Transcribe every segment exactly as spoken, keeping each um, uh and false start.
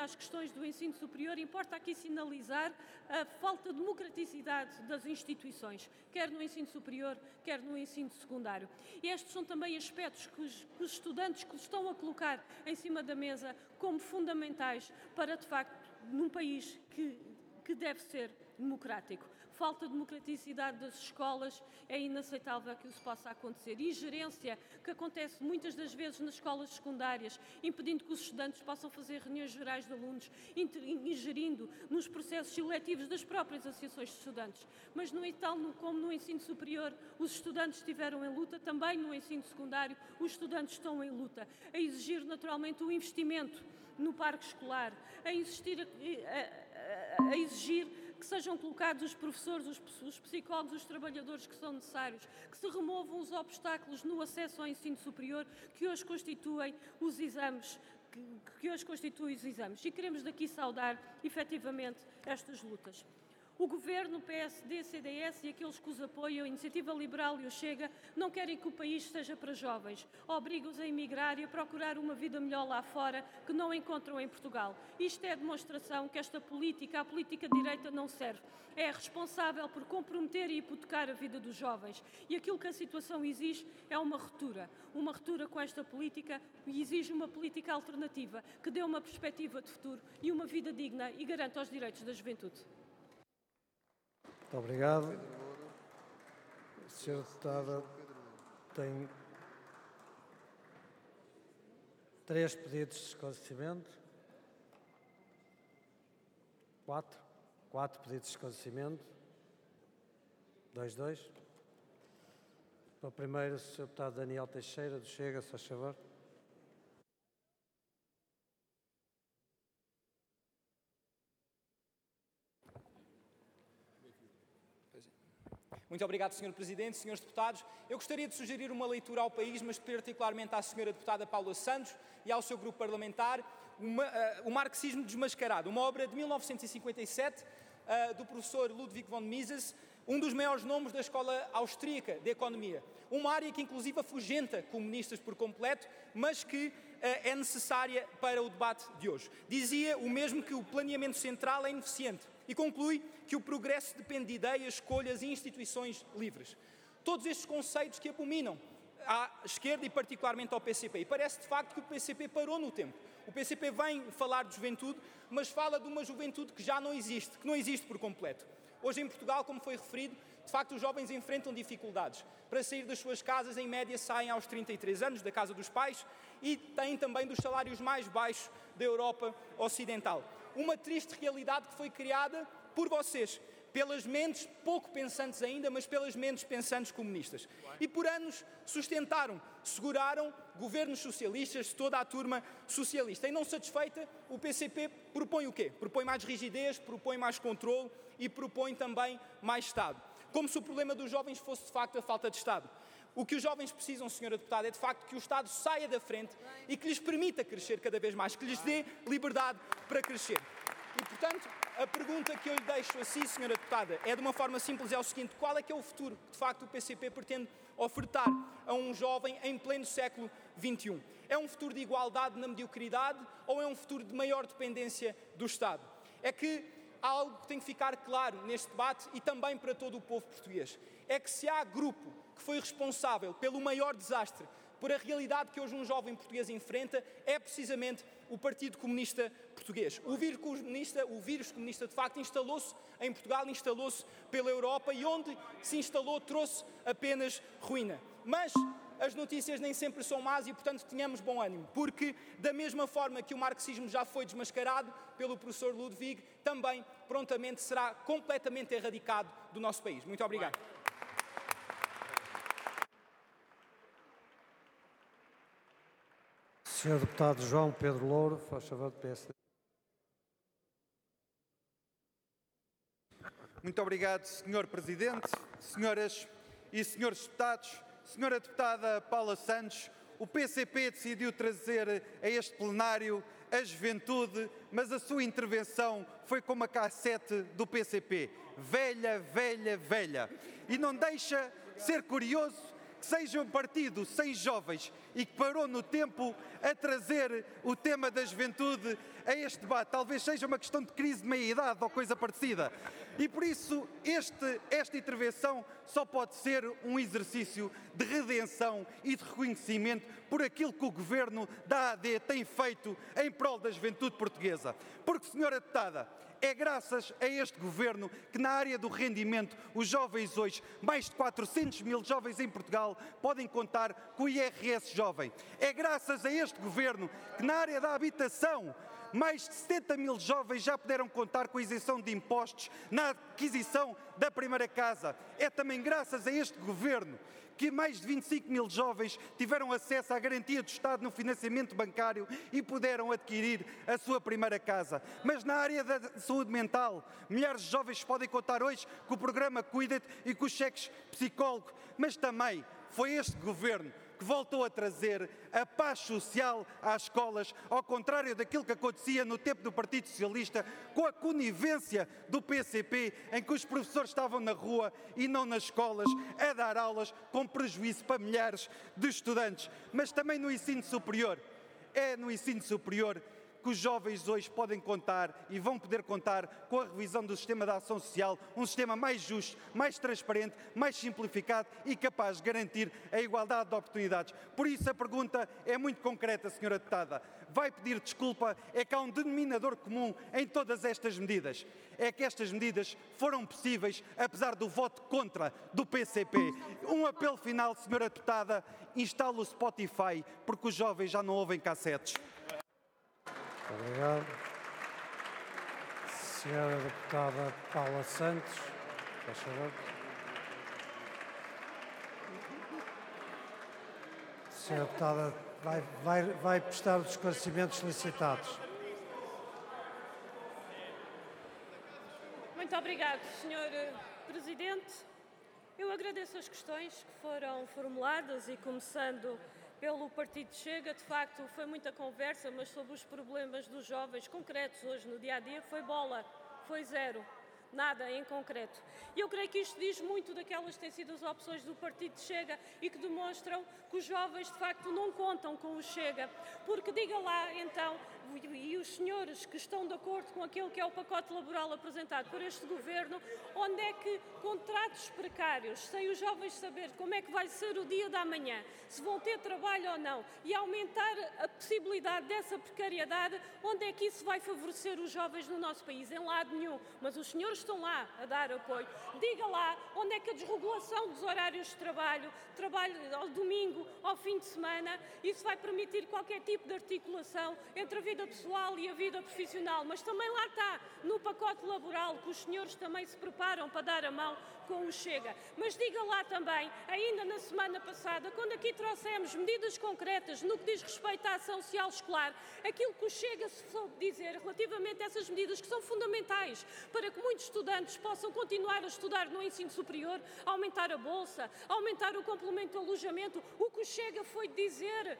às questões do ensino superior, importa aqui sinalizar a falta de democraticidade das instituições, quer no ensino superior, quer no ensino secundário. E estes são também aspectos que os, que os estudantes que estão a colocar em cima da mesa como fundamentais para, de facto, num país que, que deve ser democrático. Falta de democraticidade das escolas, é inaceitável que isso possa acontecer. E gerência, que acontece muitas das vezes nas escolas secundárias, impedindo que os estudantes possam fazer reuniões gerais de alunos, ingerindo nos processos seletivos das próprias associações de estudantes. Mas, no tal como no ensino superior, os estudantes estiveram em luta, também no ensino secundário, os estudantes estão em luta, a exigir naturalmente o investimento no parque escolar, a, insistir, a, a, a exigir que sejam colocados os professores, os, os psicólogos, os trabalhadores que são necessários, que se removam os obstáculos no acesso ao ensino superior que hoje constituem os exames, que, que hoje constituem os exames. E queremos daqui saudar, efetivamente, estas lutas. O Governo, o P S D, C D S e aqueles que os apoiam, a Iniciativa Liberal e o Chega, não querem que o país seja para jovens. Obrigam-os a emigrar e a procurar uma vida melhor lá fora que não encontram em Portugal. Isto é a demonstração que esta política, a política de direita, não serve. É responsável por comprometer e hipotecar a vida dos jovens. E aquilo que a situação exige é uma ruptura. Uma ruptura com esta política e exige uma política alternativa que dê uma perspectiva de futuro e uma vida digna e garanta os direitos da juventude. Muito obrigado. A senhora deputada tem três pedidos de esclarecimento. Quatro. Quatro pedidos de esclarecimento. Dois, dois. Para o primeiro, o senhor deputado Daniel Teixeira, do Chega, se faz favor. Muito obrigado, senhor Presidente, senhores deputados. Eu gostaria de sugerir uma leitura ao país, mas particularmente à senhora deputada Paula Santos e ao seu grupo parlamentar, uma, uh, o Marxismo Desmascarado, uma obra de mil novecentos e cinquenta e sete uh, do professor Ludwig von Mises, um dos maiores nomes da escola austríaca de economia. Uma área que inclusive afugenta comunistas por completo, mas que uh, é necessária para o debate de hoje. Dizia o mesmo que o planeamento central é ineficiente e conclui que o progresso depende de ideias, escolhas e instituições livres. Todos estes conceitos que abominam à esquerda e particularmente ao P C P. E parece de facto que o P C P parou no tempo. O P C P vem falar de juventude, mas fala de uma juventude que já não existe, que não existe por completo. Hoje em Portugal, como foi referido, de facto os jovens enfrentam dificuldades. Para sair das suas casas, em média, saem aos trinta e três anos, da casa dos pais, e têm também dos salários mais baixos da Europa Ocidental. Uma triste realidade que foi criada por vocês, pelas mentes pouco pensantes ainda, mas pelas mentes pensantes comunistas. E por anos sustentaram, seguraram governos socialistas de toda a turma socialista. E não satisfeita, o P C P propõe o quê? Propõe mais rigidez, propõe mais controle e propõe também mais Estado. Como se o problema dos jovens fosse de facto a falta de Estado. O que os jovens precisam, senhora deputada, é de facto que o Estado saia da frente e que lhes permita crescer cada vez mais, que lhes dê liberdade para crescer. E, portanto, a pergunta que eu lhe deixo a si, senhora deputada, é de uma forma simples, é o seguinte: qual é que é o futuro que, de facto, o P C P pretende ofertar a um jovem em pleno século vinte e um? É um futuro de igualdade na mediocridade ou é um futuro de maior dependência do Estado? É que há algo que tem que ficar claro neste debate e também para todo o povo português. É que se há grupo que foi responsável pelo maior desastre, por a realidade que hoje um jovem português enfrenta, é precisamente o Partido Comunista Português. O vírus comunista, o vírus comunista de facto instalou-se em Portugal, instalou-se pela Europa e onde se instalou trouxe apenas ruína. Mas as notícias nem sempre são más e, portanto, tenhamos bom ânimo, porque da mesma forma que o marxismo já foi desmascarado pelo professor Ludwig, também prontamente será completamente erradicado do nosso país. Muito obrigado. senhor Deputado João Pedro Louro, faz favor do P S D. Muito obrigado, senhor Presidente, senhoras e senhores deputados. Senhora Deputada Paula Santos, o P C P decidiu trazer a este plenário a juventude, mas a sua intervenção foi como a cassete do P C P. Velha, velha, velha. E não deixa ser curioso que seja um partido sem jovens e que parou no tempo a trazer o tema da juventude a este debate. Talvez seja uma questão de crise de meia-idade ou coisa parecida. E por isso este, esta intervenção só pode ser um exercício de redenção e de reconhecimento por aquilo que o Governo da A D tem feito em prol da juventude portuguesa. Porque, senhora Deputada, é graças a este Governo que na área do rendimento os jovens hoje, mais de quatrocentos mil jovens em Portugal, podem contar com o I R S jovem. É graças a este Governo que na área da habitação mais de setenta mil jovens já puderam contar com a isenção de impostos na aquisição da primeira casa. É também graças a este Governo que mais de vinte e cinco mil jovens tiveram acesso à garantia do Estado no financiamento bancário e puderam adquirir a sua primeira casa. Mas na área da saúde mental, milhares de jovens podem contar hoje com o programa Cuida-te e com os cheques psicólogos. Mas também foi este Governo que voltou a trazer a paz social às escolas, ao contrário daquilo que acontecia no tempo do Partido Socialista, com a conivência do P C P, em que os professores estavam na rua e não nas escolas, a dar aulas com prejuízo para milhares de estudantes. Mas também no ensino superior. É no ensino superior que os jovens hoje podem contar e vão poder contar com a revisão do sistema de ação social, um sistema mais justo, mais transparente, mais simplificado e capaz de garantir a igualdade de oportunidades. Por isso a pergunta é muito concreta, senhora Deputada. Vai pedir desculpa? É que há um denominador comum em todas estas medidas. É que estas medidas foram possíveis apesar do voto contra do P C P. Um apelo final, senhora Deputada, instale o Spotify, porque os jovens já não ouvem cassetes. Obrigado. Senhora Deputada Paula Santos, faz favor. Senhora Deputada, vai, vai, vai prestar os esclarecimentos solicitados. Muito obrigado, senhor Presidente. Eu agradeço as questões que foram formuladas e começando pelo Partido Chega. De facto, foi muita conversa, mas sobre os problemas dos jovens concretos hoje no dia-a-dia foi bola, foi zero, nada em concreto. E eu creio que isto diz muito daquelas que têm sido as opções do Partido Chega e que demonstram que os jovens de facto não contam com o Chega. Porque diga lá então, e os senhores que estão de acordo com aquilo que é o pacote laboral apresentado por este Governo, onde é que contratos precários, sem os jovens saber como é que vai ser o dia da manhã, se vão ter trabalho ou não, e aumentar a possibilidade dessa precariedade, onde é que isso vai favorecer os jovens no nosso país? Em lado nenhum. Mas os senhores estão lá a dar apoio. Diga lá onde é que a desregulação dos horários de trabalho, trabalho ao domingo, ao fim de semana, isso vai permitir qualquer tipo de articulação entre a vida pessoal e a vida profissional. Mas também lá está, no pacote laboral, que os senhores também se preparam para dar a mão com o Chega. Mas diga lá também, ainda na semana passada, quando aqui trouxemos medidas concretas no que diz respeito à ação social escolar, aquilo que o Chega se soube dizer relativamente a essas medidas que são fundamentais para que muitos estudantes possam continuar a estudar no ensino superior, aumentar a bolsa, aumentar o complemento de alojamento, o que o Chega foi dizer,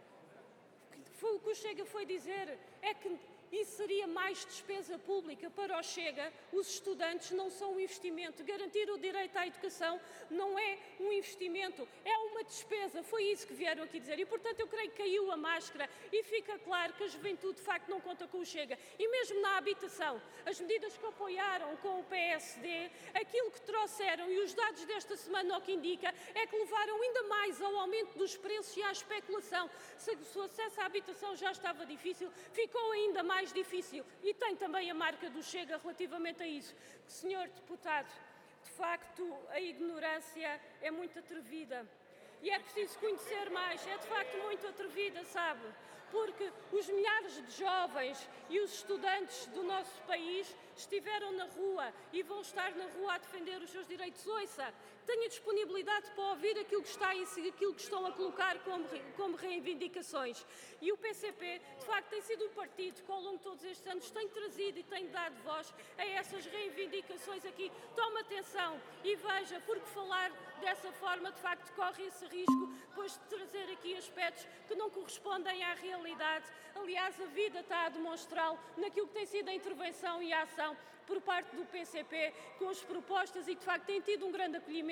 foi o que o Chega foi dizer é que isso seria mais despesa pública para o Chega. Os estudantes não são um investimento. Garantir o direito à educação não é um investimento, é uma despesa. Foi isso que vieram aqui dizer. E, portanto, eu creio que caiu a máscara e fica claro que a juventude, de facto, não conta com o Chega. E mesmo na habitação, as medidas que apoiaram com o P S D, aquilo que trouxeram, e os dados desta semana o que indica, é que levaram ainda mais ao aumento dos preços e à especulação. Se o acesso à habitação já estava difícil, ficou ainda mais difícil. E tem também a marca do Chega relativamente a isso. Senhor Deputado, de facto, a ignorância é muito atrevida. E é preciso conhecer mais. É de facto muito atrevida, sabe? Porque os milhares de jovens e os estudantes do nosso país estiveram na rua e vão estar na rua a defender os seus direitos. Ouça, tenha disponibilidade para ouvir aquilo que está e aquilo que estão a colocar como, como reivindicações. E o P C P, de facto, tem sido um partido que ao longo de todos estes anos tem trazido e tem dado voz a essas reivindicações aqui. Tome atenção e veja, porque falar dessa forma, de facto, corre esse risco depois de trazer aqui aspectos que não correspondem à realidade. Aliás, a vida está a demonstrá-lo naquilo que tem sido a intervenção e a ação por parte do P C P com as propostas e, de facto, tem tido um grande acolhimento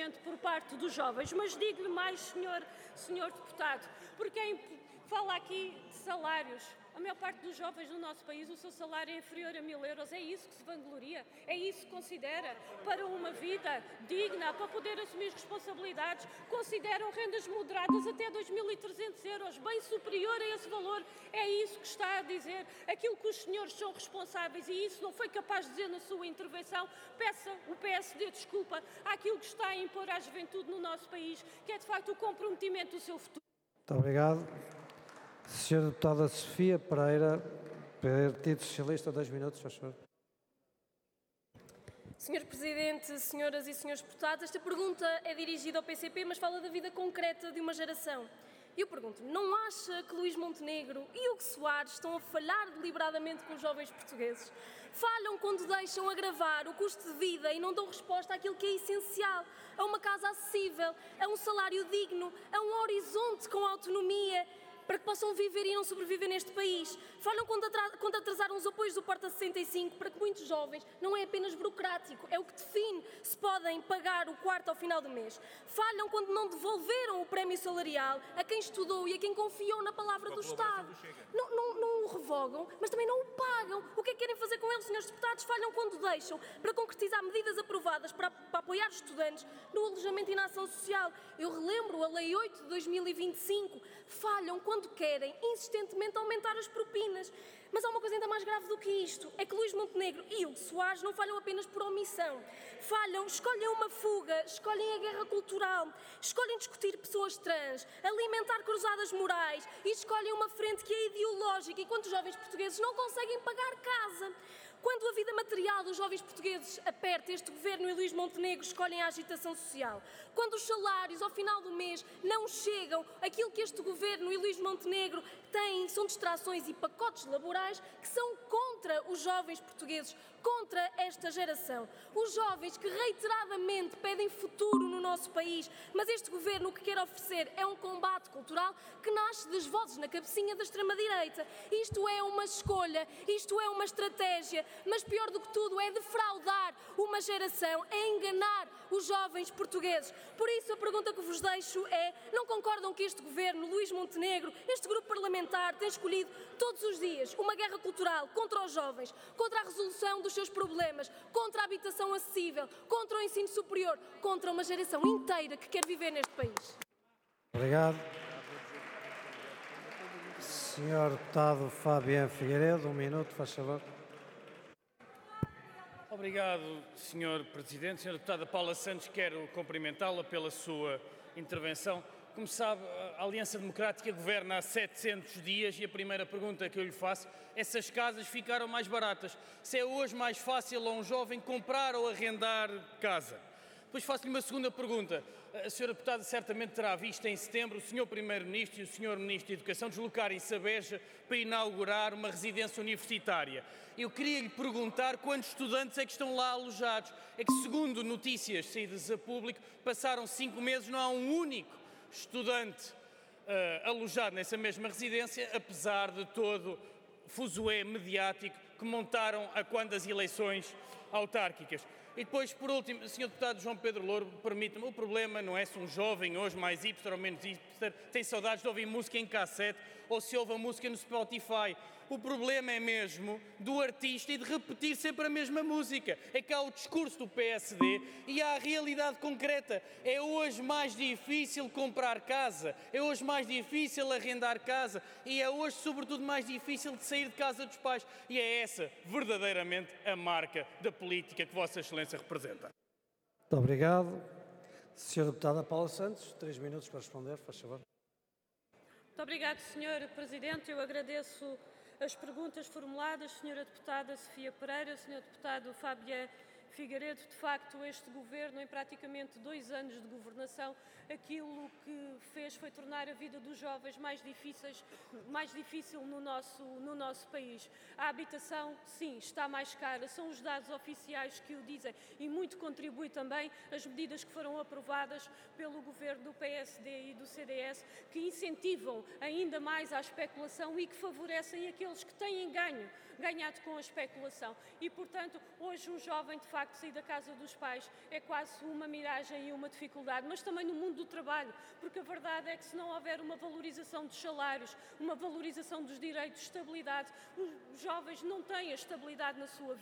comprometimento por parte dos jovens. Mas digo-lhe mais, senhor, senhor deputado, porque quem fala aqui de salários, a maior parte dos jovens no nosso país, o seu salário é inferior a mil euros. É isso que se vangloria? É isso que considera para uma vida digna, para poder assumir responsabilidades? Consideram rendas moderadas até dois mil e trezentos euros, bem superior a esse valor. É isso que está a dizer. Aquilo que os senhores são responsáveis, e isso não foi capaz de dizer na sua intervenção, peça o P S D desculpa àquilo que está a impor à juventude no nosso país, que é de facto o comprometimento do seu futuro. Muito obrigado. senhora Deputada Sofia Pereira, Partido Socialista, dois minutos, faz favor. senhor Presidente, senhoras e senhores deputados, esta pergunta é dirigida ao P C P, mas fala da vida concreta de uma geração. Eu pergunto, não acha que Luís Montenegro e Hugo Soares estão a falhar deliberadamente com os jovens portugueses? Falham quando deixam agravar o custo de vida e não dão resposta àquilo que é essencial, a uma casa acessível, a um salário digno, a um horizonte com autonomia, para que possam viver e não sobreviver neste país. Falham quando atrasaram os apoios do Porta sessenta e cinco para que muitos jovens, não é apenas burocrático, é o que define se podem pagar o quarto ao final do mês. Falham quando não devolveram o prémio salarial a quem estudou e a quem confiou na palavra do Estado. Não, não, não o revogam, mas também não o pagam. O que é que querem fazer com eles, senhores deputados? Falham quando deixam para concretizar medidas aprovadas para, para apoiar os estudantes no alojamento e na ação social. Eu relembro a Lei oito de dois mil e vinte e cinco. Falham quando querem insistentemente aumentar as propinas. Mas há uma coisa ainda mais grave do que isto, é que Luís Montenegro e Hugo Soares não falham apenas por omissão. Falham, escolhem uma fuga, escolhem a guerra cultural, escolhem discutir pessoas trans, alimentar cruzadas morais e escolhem uma frente que é ideológica enquanto os jovens portugueses não conseguem pagar casa. Quando a vida material dos jovens portugueses aperta, este governo e Luís Montenegro escolhem a agitação social. Quando os salários ao final do mês não chegam, aquilo que este governo e Luís Montenegro têm são distrações e pacotes laborais que são contra os jovens portugueses, contra esta geração. Os jovens que reiteradamente pedem futuro no nosso país, mas este governo o que quer oferecer é um combate cultural que nasce das vozes na cabecinha da extrema-direita. Isto é uma escolha, isto é uma estratégia, mas pior do que tudo é defraudar uma geração, é enganar os jovens portugueses. Por isso a pergunta que vos deixo é, não concordam que este governo, Luís Montenegro, este grupo parlamentar tem escolhido todos os dias uma guerra cultural contra os jovens, contra a resolução dos seus problemas, contra a habitação acessível, contra o ensino superior, contra uma geração inteira que quer viver neste país? Obrigado. senhor Deputado Fabiano Figueiredo, um minuto, faz favor. Obrigado, senhor Presidente. senhora Deputada Paula Santos, quero cumprimentá-la pela sua intervenção. Como sabe, a Aliança Democrática governa há setecentos dias e a primeira pergunta que eu lhe faço é se as casas ficaram mais baratas. Se é hoje mais fácil a um jovem comprar ou arrendar casa. Depois faço-lhe uma segunda pergunta. A senhora Deputada certamente terá visto em setembro o senhor Primeiro-Ministro e o senhor Ministro de Educação deslocarem-se a Beja para inaugurar uma residência universitária. Eu queria lhe perguntar quantos estudantes é que estão lá alojados. É que, segundo notícias saídas a público, passaram cinco meses, não há um único estudante uh, alojado nessa mesma residência, apesar de todo o fuzué mediático que montaram a quando das eleições autárquicas. E depois, por último, senhor Deputado João Pedro Louro, permita-me, o problema não é se um jovem hoje mais hipster ou menos hipster tem saudades de ouvir música em cassete ou se ouve a música no Spotify. O problema é mesmo do artista e de repetir sempre a mesma música. É que há o discurso do P S D e há a realidade concreta. É hoje mais difícil comprar casa, é hoje mais difícil arrendar casa e é hoje, sobretudo, mais difícil de sair de casa dos pais. E é essa, verdadeiramente, a marca da política que Vossa Excelência representa. Muito obrigado. senhora Deputada Paula Santos, três minutos para responder, faz favor. Muito obrigado, senhor Presidente. Eu agradeço as perguntas formuladas, senhora Deputada Sofia Pereira, senhor Deputado Fabiano Figueiredo. De facto, este Governo, em praticamente dois anos de governação, aquilo que fez foi tornar a vida dos jovens mais difíceis, mais difícil no nosso, no nosso país. A habitação, sim, está mais cara, são os dados oficiais que o dizem e muito contribui também as medidas que foram aprovadas pelo Governo do P S D e do C D S, que incentivam ainda mais a especulação e que favorecem aqueles que têm ganho, ganhado com a especulação. E, portanto, hoje um jovem, de facto, facto de sair da casa dos pais é quase uma miragem e uma dificuldade, mas também no mundo do trabalho, porque a verdade é que se não houver uma valorização dos salários, uma valorização dos direitos, estabilidade, os jovens não têm a estabilidade na sua vida.